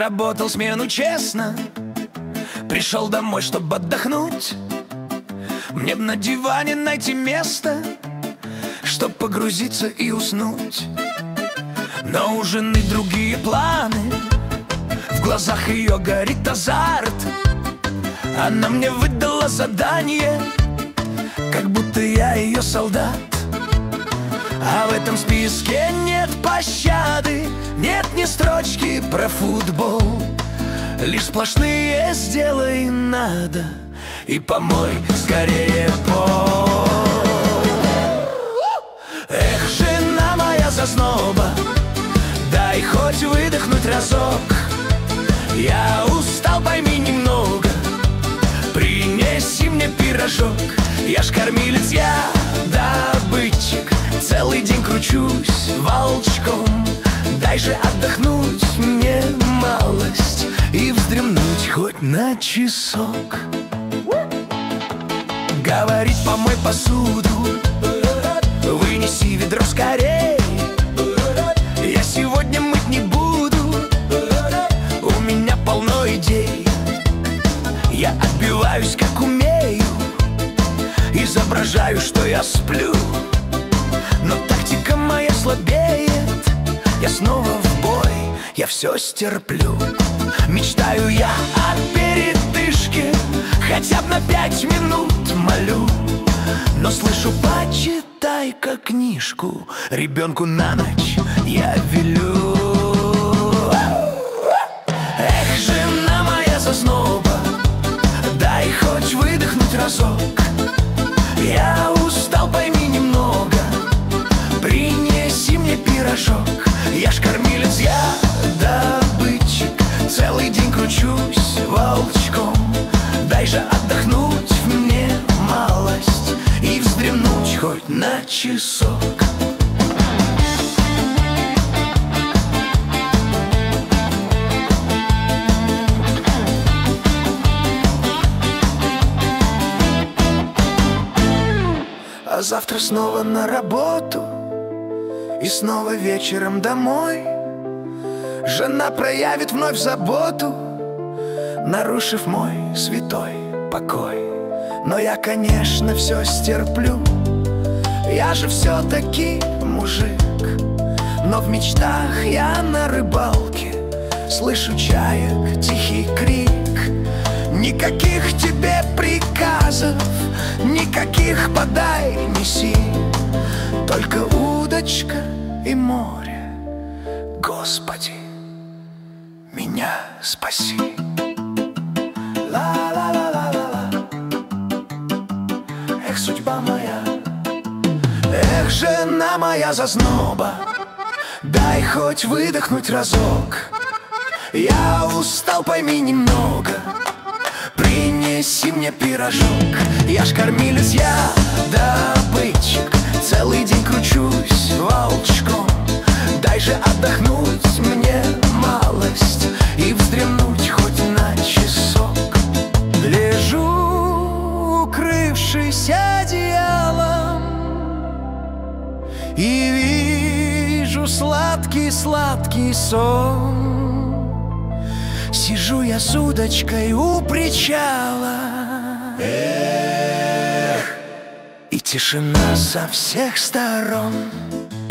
Отработал смену честно, пришел домой, чтобы отдохнуть. Мне б на диване найти место, чтоб погрузиться и уснуть. Но у жены другие планы, в глазах ее горит азарт. Она мне выдала задание, как будто я ее солдат. А в этом списке нет пощады, нет ни строчки про футбол. Лишь сплошные «сделай надо» и «помой скорее пол». Эх, жена моя зазноба, дай хоть выдохнуть разок. Я устал, пойми немного, принеси мне пирожок. Я ж кормилец, я добытчик, целый день кручусь волчком. Дай же отдохнуть мне малость и вздремнуть хоть на часок. Говорит, помой посуду, вынеси ведро скорей. Я сегодня мыть не буду, у меня полно идей. Я отбиваюсь как умею, изображаю, что я сплю. Но тактика моя слабеет, я снова в бой, я все стерплю. Мечтаю я о передышке, хотя бы на 5 минут молю. Но слышу, почитай-ка книжку, ребенку на ночь я велю. Эх, жена моя зазноба, дай хоть выдохнуть разок. Я устал, пойми немного, принеси мне пирожок. Я ж кормилец, я добытчик, целый день кручусь волчком. Дай же отдохнуть мне малость и вздремнуть хоть на часок. А завтра снова на работу и снова вечером домой. Жена проявит вновь заботу, нарушив мой святой покой. Но я, конечно, все стерплю, я же все-таки мужик. Но в мечтах я на рыбалке слышу чаек тихий крик. Никаких тебе приказов, никаких подай, неси, только удочка и море. Господи, меня спаси. Ла-ла-ла-ла-ла-ла. Эх, судьба моя, эх, жена моя зазноба, дай хоть выдохнуть разок. Я устал, пойми немного, принеси мне пирожок. Я ж кормилец, я добытчик, целый день кручусь волчком. Дай же отдохнуть мне малость и вздремнуть хоть на часок. Лежу, укрывшись одеялом, и вижу сладкий-сладкий сон. Сижу я с удочкой у причала, эх, и тишина со всех сторон.